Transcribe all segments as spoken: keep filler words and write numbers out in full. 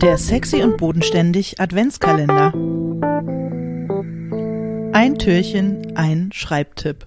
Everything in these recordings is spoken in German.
Der Sexy und Bodenständig Adventskalender. Ein Türchen, ein Schreibtipp.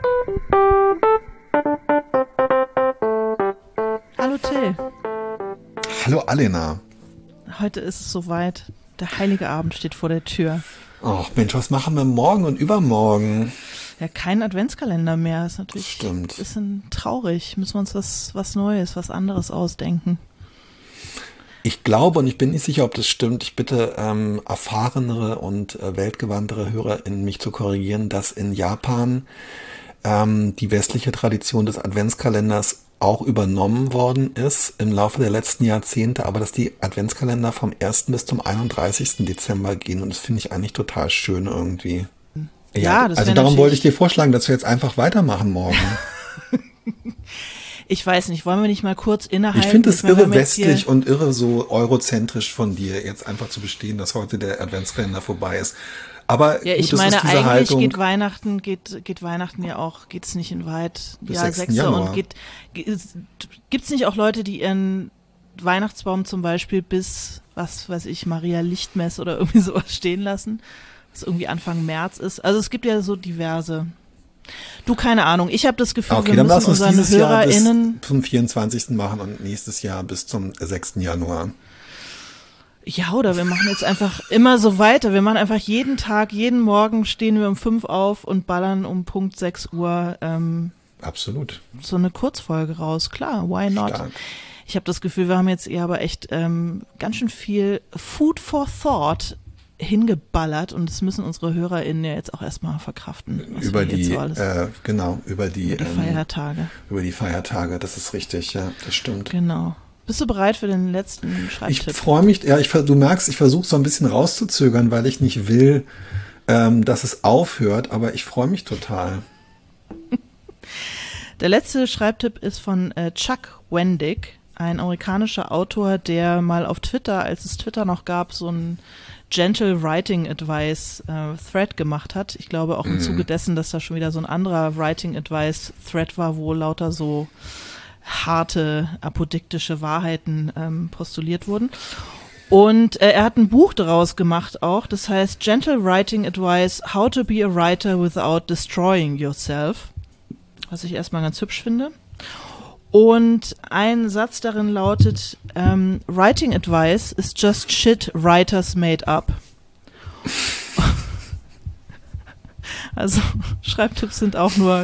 Hallo Till. Hallo Alena. Heute ist es soweit. Der heilige Abend steht vor der Tür. Ach Mensch, was machen wir morgen und übermorgen? Ja, kein Adventskalender mehr. Ist natürlich Stimmt. ein bisschen traurig. Müssen wir uns was, was Neues, was anderes ausdenken. Ich glaube, und ich bin nicht sicher, ob das stimmt, ich bitte ähm, erfahrenere und äh, weltgewandtere HörerInnen mich zu korrigieren, dass in Japan ähm, die westliche Tradition des Adventskalenders auch übernommen worden ist im Laufe der letzten Jahrzehnte, aber dass die Adventskalender vom ersten bis zum einunddreißigsten Dezember gehen, und das finde ich eigentlich total schön irgendwie. Ja, Ja, das also wär darum wollte ich natürlich- dir vorschlagen, dass wir jetzt einfach weitermachen morgen. Ich weiß nicht, wollen wir nicht mal kurz innehalten? Ich finde es meine, wir irre haben jetzt hier- westlich und irre so eurozentrisch von dir, jetzt einfach zu bestehen, dass heute der Adventskalender vorbei ist. Aber Ja, gut, ich das meine, ist diese eigentlich Haltung. geht Weihnachten, geht, geht Weihnachten ja auch, geht's nicht in weit, Bis ja, sechsten sechste Januar. und geht, ge- gibt's nicht auch Leute, die ihren Weihnachtsbaum zum Beispiel bis, was weiß ich, Maria Lichtmess oder irgendwie sowas stehen lassen, was irgendwie Anfang März ist. Also es gibt ja so diverse. Du, keine Ahnung, ich habe das Gefühl, Okay, wir dann lass müssen uns unseren dieses Jahr bis HörerInnen, zum vierundzwanzigsten machen und nächstes Jahr bis zum sechsten Januar. ja, oder wir machen jetzt einfach immer so weiter. Wir machen einfach jeden Tag, jeden Morgen stehen wir um fünf auf und ballern um Punkt sechs Uhr ähm, Absolut. so eine Kurzfolge raus. Klar, why not? Stark. Ich habe das Gefühl, wir haben jetzt eher aber echt ähm, ganz schön viel Food for Thought hingeballert, und das müssen unsere HörerInnen ja jetzt auch erstmal verkraften. was Über wir jetzt die, so alles, äh, genau, über die, über die ähm, Feiertage. über die Feiertage, das ist richtig, ja, das stimmt. Genau. Bist du bereit für den letzten Ich Schreibtipp? freue mich, ja, ich, ver- du merkst, ich versuche so ein bisschen rauszuzögern, weil ich nicht will, ähm, dass es aufhört, aber ich freue mich total. Der letzte Schreibtipp ist von äh, Chuck Wendig, ein amerikanischer Autor, der mal auf Twitter, als es Twitter noch gab, so ein Gentle Writing Advice äh, Thread gemacht hat. Ich glaube auch im Mhm. Zuge dessen, dass da schon wieder so ein anderer Writing Advice Thread war, wo lauter so harte, apodiktische Wahrheiten ähm, postuliert wurden. Und äh, er hat ein Buch daraus gemacht auch, das heißt Gentle Writing Advice, How to be a Writer Without Destroying Yourself, was ich erstmal ganz hübsch finde. Und ein Satz darin lautet, ähm, Writing Advice is just shit writers made up. Also Schreibtipps sind auch nur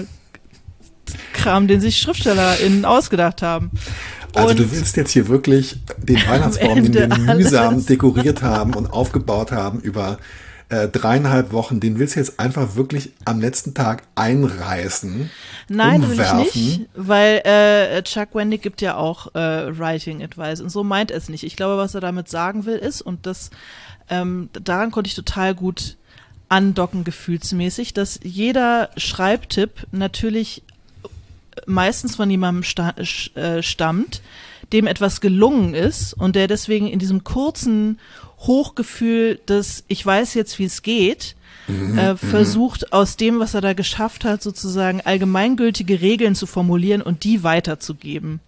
Kram, den sich SchriftstellerInnen ausgedacht haben. Also Und du willst jetzt hier wirklich den Weihnachtsbaum, den wir Ende mühsam alles. dekoriert haben und aufgebaut haben über äh, dreieinhalb Wochen, den willst du jetzt einfach wirklich am letzten Tag einreißen, Nein, will ich umwerfen. nicht, weil äh, Chuck Wendig gibt ja auch äh, Writing Advice, und so meint er es nicht. Ich glaube, was er damit sagen will ist, und das ähm, daran konnte ich total gut andocken gefühlsmäßig, dass jeder Schreibtipp natürlich meistens von jemandem sta sch- äh, stammt, dem etwas gelungen ist und der deswegen in diesem kurzen Hochgefühl des ich weiß jetzt, wie es geht, äh, versucht, aus dem, was er da geschafft hat, sozusagen allgemeingültige Regeln zu formulieren und die weiterzugeben.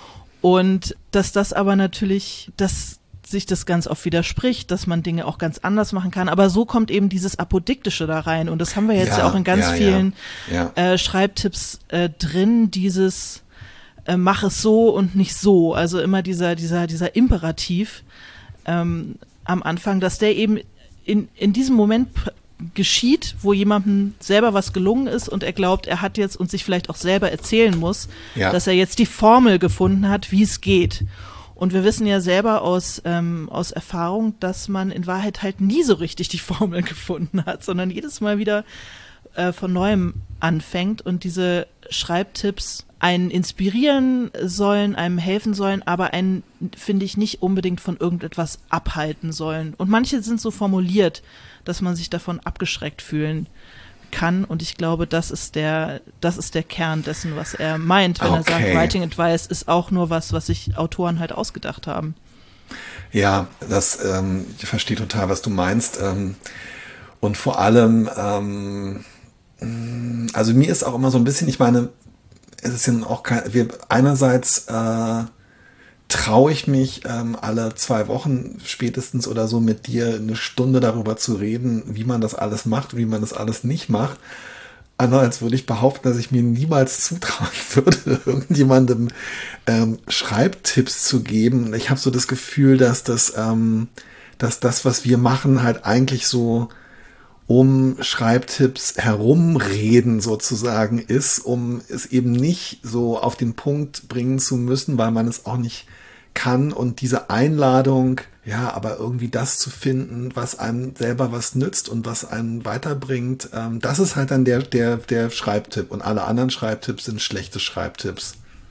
Und dass das aber natürlich, dass sich das ganz oft widerspricht, dass man Dinge auch ganz anders machen kann. Aber so kommt eben dieses Apodiktische da rein. Und das haben wir jetzt ja, Ja, auch in ganz ja, ja. vielen Ja. Äh, Schreibtipps äh, drin, dieses äh, mach es so und nicht so. Also immer dieser, dieser, dieser Imperativ ähm, am Anfang, dass der eben in, in diesem Moment p- geschieht, wo jemandem selber was gelungen ist und er glaubt, er hat jetzt und sich vielleicht auch selber erzählen muss, Ja. dass er jetzt die Formel gefunden hat, wie es geht. Und wir wissen ja selber aus, ähm, aus Erfahrung, dass man in Wahrheit halt nie so richtig die Formel gefunden hat, sondern jedes Mal wieder äh, von Neuem anfängt und diese Schreibtipps einen inspirieren sollen, einem helfen sollen, aber einen, finde ich, nicht unbedingt von irgendetwas abhalten sollen. Und manche sind so formuliert, dass man sich davon abgeschreckt fühlen kann, und ich glaube, das ist der, das ist der Kern dessen, was er meint, wenn er sagt, Okay. Writing Advice ist auch nur was, was sich Autoren halt ausgedacht haben. Ja, das, ähm, ich verstehe total, was du meinst. Ähm, und vor allem, ähm, mh, also mir ist auch immer so ein bisschen, ich meine, es ist ja auch kein, wir einerseits äh, traue ich mich ähm, alle zwei Wochen spätestens oder so mit dir eine Stunde darüber zu reden, wie man das alles macht, wie man das alles nicht macht. Als würde ich behaupten, dass ich mir niemals zutrauen würde, irgendjemandem ähm, Schreibtipps zu geben. Ich habe so das Gefühl, dass das, ähm, dass das, was wir machen, halt eigentlich so um Schreibtipps herumreden sozusagen ist, um es eben nicht so auf den Punkt bringen zu müssen, weil man es auch nicht kann. Und diese Einladung, ja, aber irgendwie das zu finden, was einem selber was nützt und was einen weiterbringt, ähm, das ist halt dann der, der, der Schreibtipp. Und alle anderen Schreibtipps sind schlechte Schreibtipps.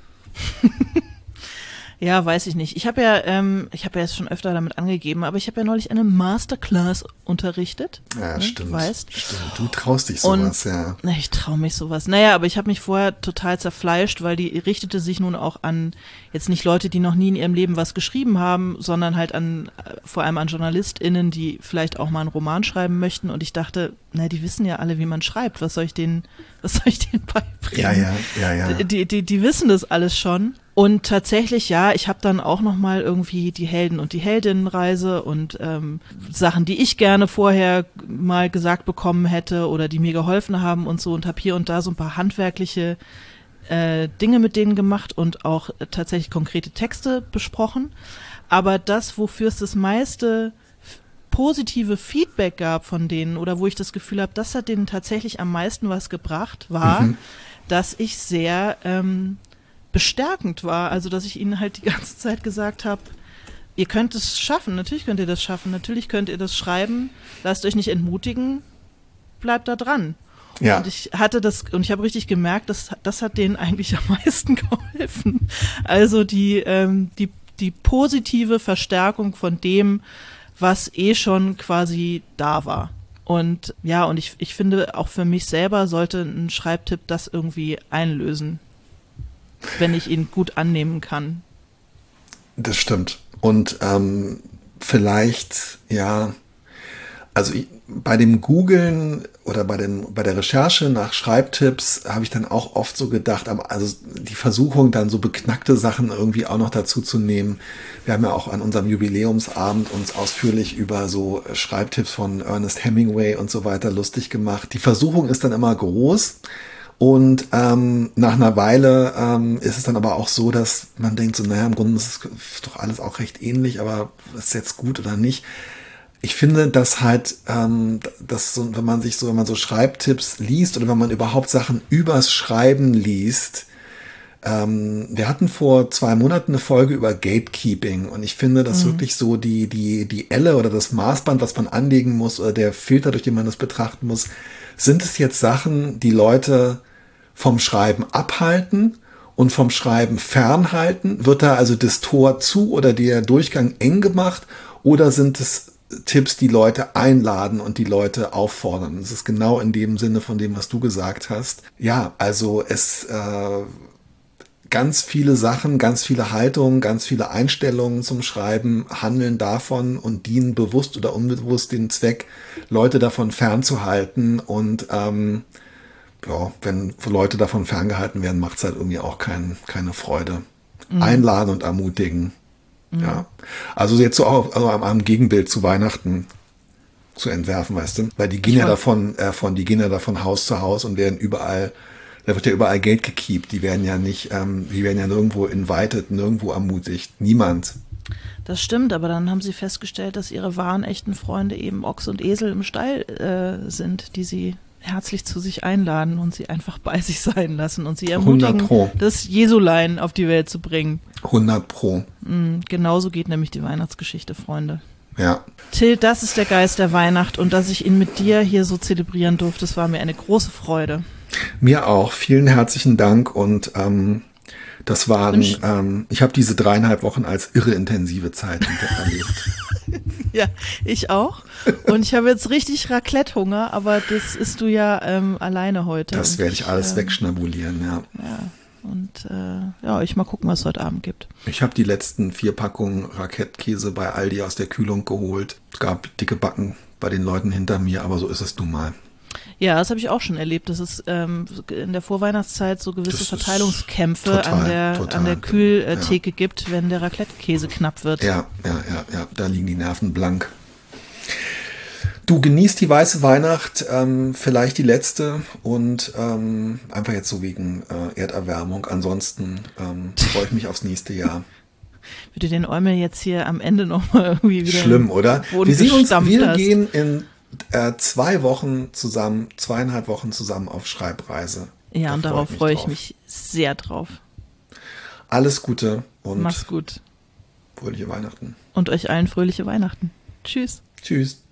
Ja, weiß ich nicht. Ich habe ja, ähm, ich habe ja jetzt schon öfter damit angegeben, aber ich habe ja neulich eine Masterclass unterrichtet. Ja, ne? stimmt. Du weißt. Stimmt. Du traust dich sowas, und, ja. Na, ich traue mich sowas. Naja, aber ich habe mich vorher total zerfleischt, weil die richtete sich nun auch an jetzt nicht Leute, die noch nie in ihrem Leben was geschrieben haben, sondern halt an vor allem an JournalistInnen, die vielleicht auch mal einen Roman schreiben möchten. Und ich dachte, na, die wissen ja alle, wie man schreibt. Was soll ich denen, was soll ich denen beibringen? Ja, ja, ja, ja. Die, die, die wissen das alles schon. Und tatsächlich, ja, ich habe dann auch noch mal irgendwie die Helden- und die Heldinnenreise und ähm, Sachen, die ich gerne vorher mal gesagt bekommen hätte oder die mir geholfen haben und so, und habe hier und da so ein paar handwerkliche äh, Dinge mit denen gemacht und auch äh, tatsächlich konkrete Texte besprochen. Aber das, wofür es das meiste f- positive Feedback gab von denen oder wo ich das Gefühl habe, das hat denen tatsächlich am meisten was gebracht, war, Mhm. dass ich sehr ähm, bestärkend war, also dass ich ihnen halt die ganze Zeit gesagt habe, ihr könnt es schaffen, natürlich könnt ihr das schaffen, natürlich könnt ihr das schreiben, lasst euch nicht entmutigen, bleibt da dran. Ja. Und ich hatte das, und ich habe richtig gemerkt, dass das hat denen eigentlich am meisten geholfen. Also die, ähm, die, die positive Verstärkung von dem, was eh schon quasi da war. Und ja, und ich, ich finde, auch für mich selber sollte ein Schreibtipp das irgendwie einlösen, wenn ich ihn gut annehmen kann. Das stimmt. Und ähm, vielleicht, ja, also ich, bei dem Googlen oder bei, dem, bei der Recherche nach Schreibtipps habe ich dann auch oft so gedacht, aber also die Versuchung, dann so beknackte Sachen irgendwie auch noch dazu zu nehmen. Wir haben ja auch an unserem Jubiläumsabend uns ausführlich über so Schreibtipps von Ernest Hemingway und so weiter lustig gemacht. Die Versuchung ist dann immer groß. Und ähm, nach einer Weile ähm, ist es dann aber auch so, dass man denkt, so, naja, im Grunde ist es doch alles auch recht ähnlich, aber ist jetzt gut oder nicht? Ich finde, dass halt, ähm, dass so, wenn man sich so, wenn man so Schreibtipps liest oder wenn man überhaupt Sachen übers Schreiben liest, ähm, wir hatten vor zwei Monaten eine Folge über Gatekeeping und ich finde, dass mhm. wirklich so die, die, die Elle oder das Maßband, was man anlegen muss oder der Filter, durch den man das betrachten muss, sind es jetzt Sachen, die Leute vom Schreiben abhalten und vom Schreiben fernhalten? Wird da also das Tor zu oder der Durchgang eng gemacht? Oder sind es Tipps, die Leute einladen und die Leute auffordern? Das ist genau in dem Sinne von dem, was du gesagt hast. Ja, also es äh, ganz viele Sachen, ganz viele Haltungen, ganz viele Einstellungen zum Schreiben handeln davon und dienen bewusst oder unbewusst den Zweck, Leute davon fernzuhalten. Und ähm, ja, wenn Leute davon ferngehalten werden, macht es halt irgendwie auch kein, keine Freude. Mhm. Einladen und ermutigen. Mhm. Ja. Also jetzt so auch also am Gegenbild zu Weihnachten zu entwerfen, weißt du? Weil die gehen ich ja davon, äh, von, die gehen ja davon Haus zu Haus und werden überall, da wird ja überall Geld gekiept. Die werden ja nicht, ähm, die werden ja nirgendwo invited, nirgendwo ermutigt. Niemand. Das stimmt, aber dann haben sie festgestellt, dass ihre wahren, echten Freunde eben Ochs und Esel im Stall äh, sind, die sie herzlich zu sich einladen und sie einfach bei sich sein lassen und sie ermutigen, das Jesulein auf die Welt zu bringen. hundert Pro. Mhm, genauso geht nämlich die Weihnachtsgeschichte, Freunde. Ja. Till, das ist der Geist der Weihnacht und dass ich ihn mit dir hier so zelebrieren durfte, das war mir eine große Freude. Mir auch. Vielen herzlichen Dank und ähm, das waren, ähm, ich habe diese dreieinhalb Wochen als irre intensive Zeit erlebt. Ja, ich auch. Und ich habe jetzt richtig Raclette-Hunger, aber das isst du ja ähm, alleine heute. Das werde ich alles ähm, wegschnabulieren, ja. Ja, und äh, ja, ich mal gucken, was es heute Abend gibt. Ich habe die letzten vier Packungen Raclette-Käse bei Aldi aus der Kühlung geholt. Es gab dicke Backen bei den Leuten hinter mir, aber so ist es nun mal. Ja, das habe ich auch schon erlebt, dass es ähm, in der Vorweihnachtszeit so gewisse Das ist Verteilungskämpfe total, an der, total, an der Kühltheke ja. gibt, wenn der Raclette-Käse knapp wird. Ja, ja, ja, ja, da liegen die Nerven blank. Du genießt die weiße Weihnacht, ähm, vielleicht die letzte und ähm, einfach jetzt so wegen äh, Erderwärmung. Ansonsten ähm, freue ich mich aufs nächste Jahr. Würde den Eumel jetzt hier am Ende nochmal irgendwie wieder Schlimm, oder? Boden Wir sehen uns, gestampft wir hast. gehen in äh, zwei Wochen zusammen, zweieinhalb Wochen zusammen auf Schreibreise. Ja, Da und freu darauf mich freue ich drauf. mich sehr drauf. Alles Gute und Mach's gut. fröhliche Weihnachten. Und euch allen fröhliche Weihnachten. Tschüss. Tschüss.